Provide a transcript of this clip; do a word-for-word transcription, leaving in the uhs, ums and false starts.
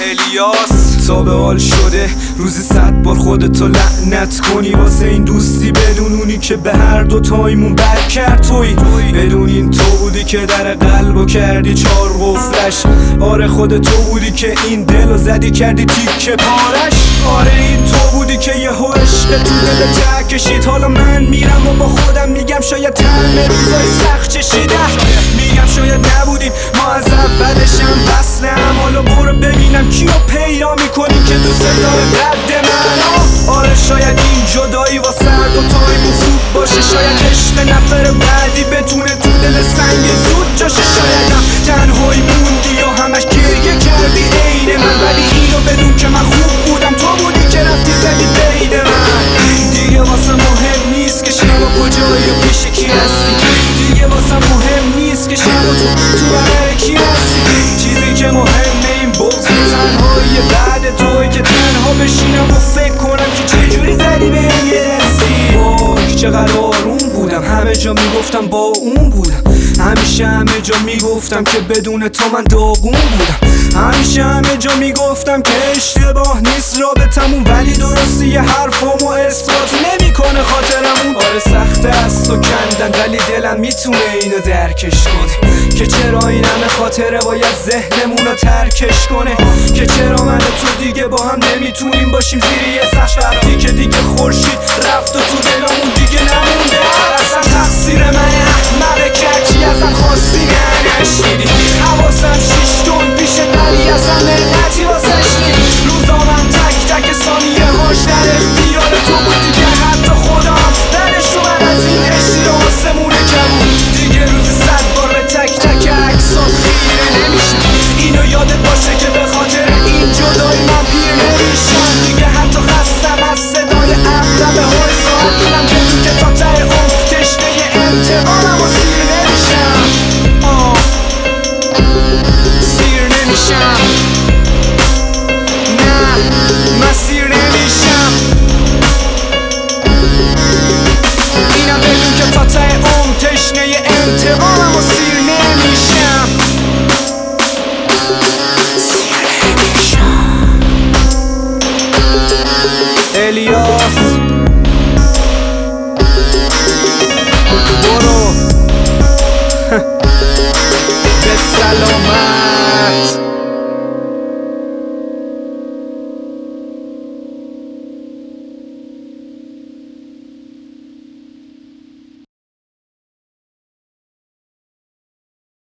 الیاس تا به حال شده روزی صد بار خودتو لعنت کنی واسه این دوستی، بدون اونی که به هر دو تایمون بد کرد توی، بدون این تو بودی که در قلبو کردی چار قفلش، آره خود تو بودی که این دلو زدی کردی تیکه پارش، آره این تو بودی که یهو عشق تو دل ته کشید. حالا من میرم و با خودم میگم شاید طعم روزای سخت چشیده، میگم شاید نبودیم ما از اولشم وصلم، حالا برو ببینم کیو پیدا میکنی که دوست داره قد من. آره شاید این جدایی واسه دو تایمون خوب باشه، شاید عشق نفر بعدی بتونه تو دل سنگ زود جاشه، شاید هم تنهایی موندی و همش گریه کردی عین من، ولی اینو بدون که من خوب بودم تو بودی که رفتی زدی بین من. دیگه واسه مهم نیست که شب و کجایی و پیش کی هستی، دیگه واسه مهم نیست که شب و تو تو بغل کی هستی، چیزی که مهمه این بغض تنهایی بعد توی که تنها بشینم و فکر کنم که چجوری زدی به این یه دستی. وای چقدر آروم بودم، همه جا میگفتم با اون بودم، همیشه همه جا میگفتم که بدون تو من داغون بودم، همیشه همه جا میگفتم که اشتباه نیست رابطمون، ولی درستی یه حرفامو اثبات نمیکنه خاطرمون. آره سخته است و کندن ولی دلم میتونه اینو درکش کنه که چرا این همه خاطره باید ذهنمونو ترکش کنه، که چرا من و تو دیگه با هم نمیتونیم باشیم زیر یه سقف، وقتی که دیگه خورشید رفت و تو دلمون دیگه نمونده. اصلا تقصیر منه احمق که هرچی ازم خواستی نشنیدی، حواسم شیش تون پیش ولی اصلا ملتی واسش نید، روزا من تک تک ثانیه هاش در اختیار تو بود دیگه، حتی خدا هم دلش اومد از این عشقی آسمونه کمون، دیگه روز صد بار به تک تک عکسات خیره نمیشم، اینو یادت باشه که به خاطر این جدایی من پیر نمیشم، دیگه حتی خستم از صدای ابر به های ساعت دونم بدون که تا ته اون تشنه انتقامم و سیر نمیشم، آه سیر نمیشم، نه من سیر نمیشم، اینم بدون که تا ته اون تشنه انتقامم و سیر